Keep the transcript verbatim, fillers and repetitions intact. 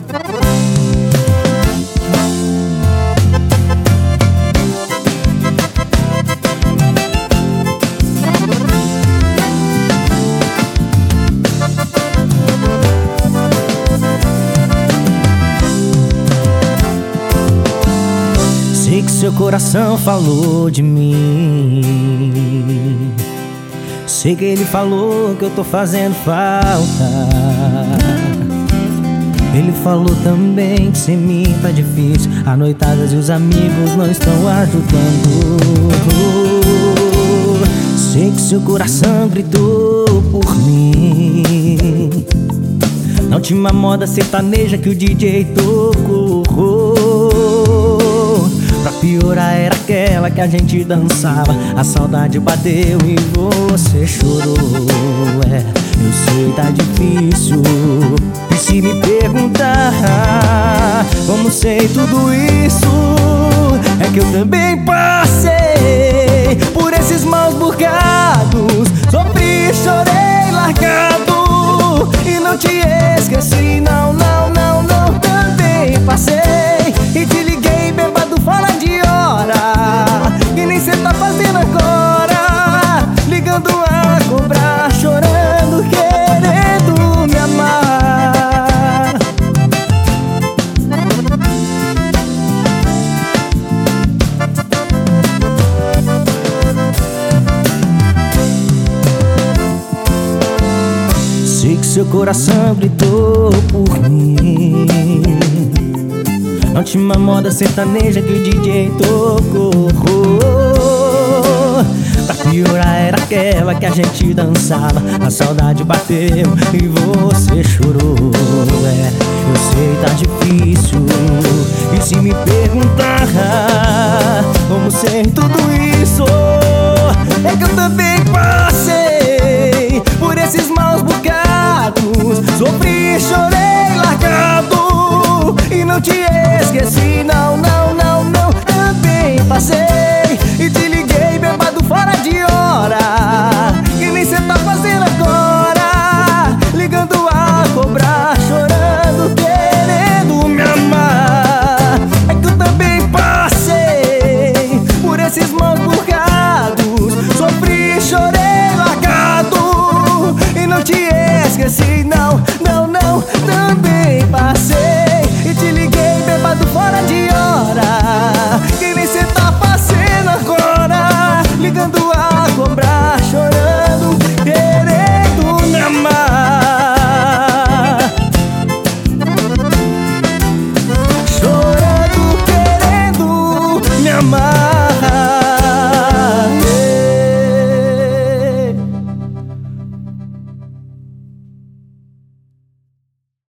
Sei que seu coração falou de mim. Sei que ele falou que eu tô fazendo falta. Ele falou também que sem mim tá difícil. As noitadas e os amigos não estão ajudando. Sei que seu coração gritou por mim. Na última moda sertaneja que o D J tocou, pra piorar era aquela que a gente dançava. A saudade bateu e você chorou. É, eu sei, tá difícil. E se me perguntar como sei tudo isso, é que eu também passei por esses maus bocados. Sofri, chorei, largado e não te esqueci. Não, não, não, não, também passei. E te liguei bêbado fora de hora, que nem cê tá fazendo agora. Ligando a cobrar, chorando, querendo me amar. Sei que seu coração gritou por mim. Na última moda sertaneja que o D J tocou, pra piorar era aquela que a gente dançava. A saudade bateu e você chorou. É, eu sei, tá difícil. E se me perguntar como sei tudo isso, é que eu também passei por esses maus bocados. Sofri, chorei, largado e não te